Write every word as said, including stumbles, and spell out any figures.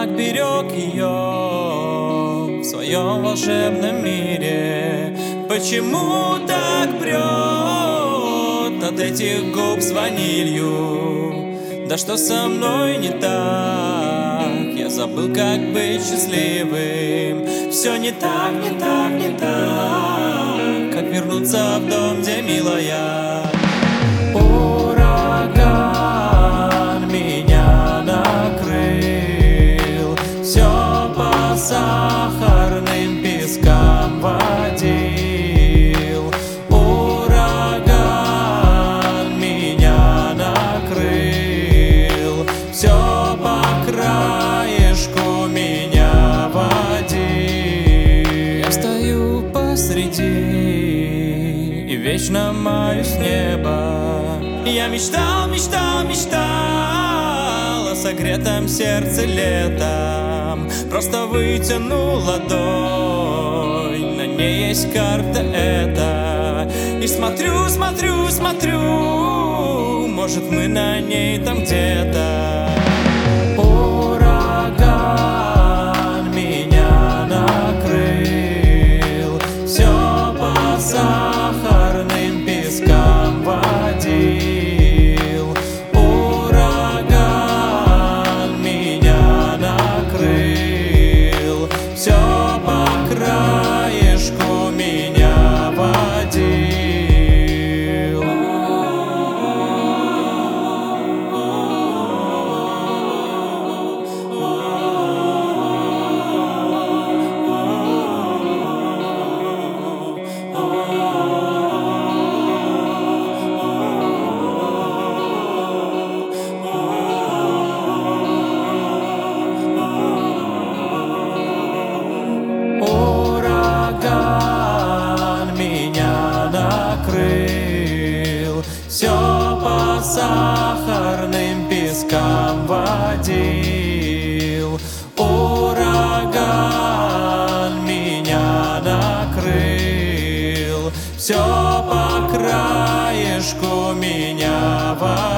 так берег ее в своем волшебном мире. Почему так прет от этих губ с ванилью? Да что со мной не так? Я забыл, как быть счастливым. Все не так, не так, не так. Как вернуться в дом, где милая? Ураган меня накрыл, все по сахарным пескам водил. Ураган меня накрыл, все по краешку меня водил. Я стою посреди и вечно маю с неба. Я мечтал, мечтал, мечтал о согретом сердце летом. Просто вытяну ладонь, на ней есть карта эта. И смотрю, смотрю, смотрю, может, мы на ней там где-то. Ураган меня накрыл, все по сахарным пескам водил. Все по краешку меня водил. Все по сахарным пескам водил. Ураган меня накрыл, все по краешку меня водил.